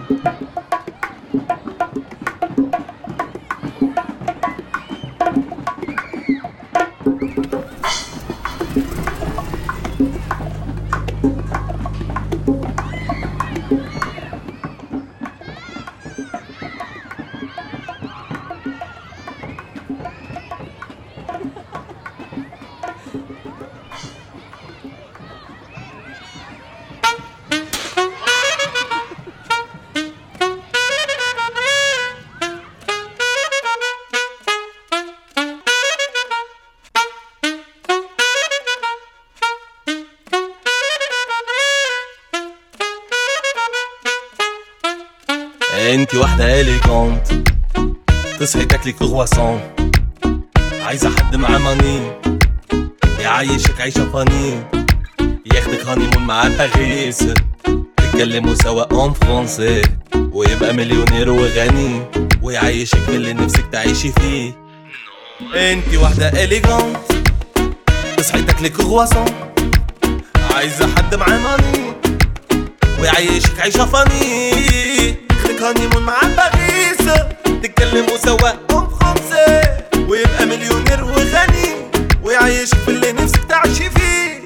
انتي واحدة اليجونت، تصحي تاكلي كرواسون، عايزة حد معاه ماني يعيشك عيشة فاني، ياخدك هانيمون مع باريس، تتكلموا سوا اون فرونسي، ويبقى مليونير وغني ويعيشك في اللي نفسك تعيشي فيه. انتي واحدة اليجونت، تصحي تاكلي كرواسون، عايزة حد معاه ماني ويعيشك عيشة فاني، هانيمون مع باريس، تتكلموا سوا ام فرونسي، ويبقى مليونير وغني ويعيشك في اللي نفسك تعيشي فيه.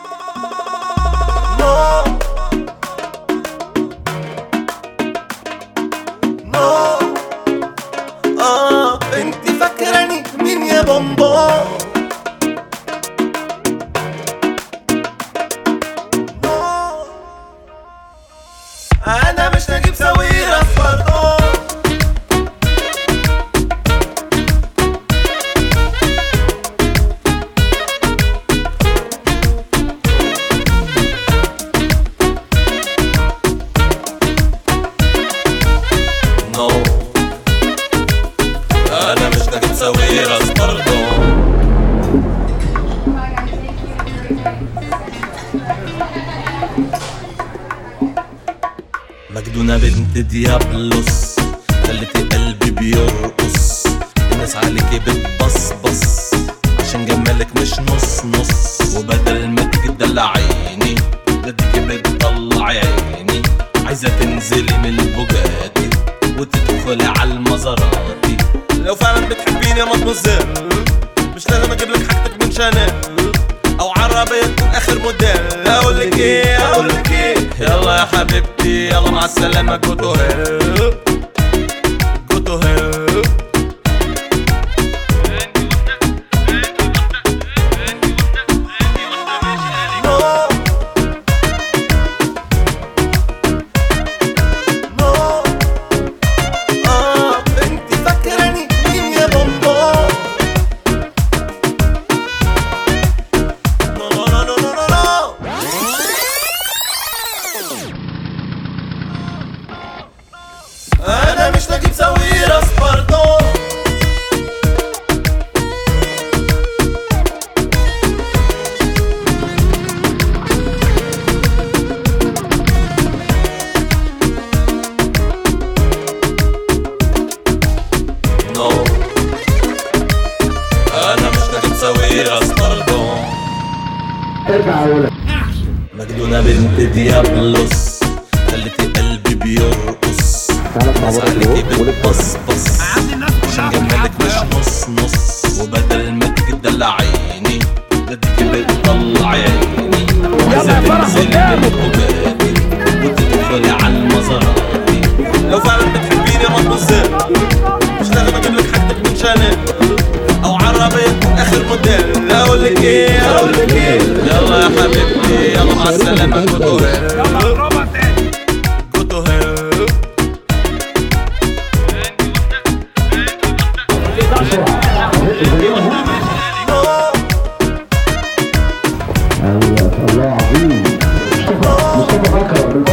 نو نو انتي فاكراني مين يا بومبو؟ انا مش نجيب ساويرس برضو، نو انا مش نجيب ساويرس برضو. مجنونة بنت ديابلوس، خلتي قلبي بيرقص، الناس عليكي بتبصبص عشان جمالك مش نص نص، وبدل ما تيجي تدلعيني بديكي بتطلع عيني، عايزة تنزلي من البوجاتي وتدخلي على المزاراتي. لو فعلا بتحبيني يا مدموزيل مش لازم اجيبلك حاجتك من شانيل او عربية تكون اخر موديل. اقولك ايه يلا يا حبيبتي يلا مع السلامة، جو تو هيل جو تو هيل. انتي فاكراني مين يا بومبو؟ انا مش نجيب ساويرس برضو، نو انا مش نجيب ساويرس برضو. ارجع يا ولد. مجنونة بنت ديابلوس، خلتي قلبي بيرقص، الناس عليكي بتبصبص عشان جمالك مش نص نص، وبدل ما تيجي تدلعيني بديكي بتطلع عيني، عايزة تنزلي من البوجاتي وتدخلي على المزاراتي. لو فعلا بتحبيني يا مدموزيل مش لازم اجيبلك حاجتك من شانيل او عربية تكون اخر موديل. اقولك ايه يلا يا حبيبتي يلا مع السلامة، جو تو هيل جو تو هيل. الله عظيم. مصطفى بكر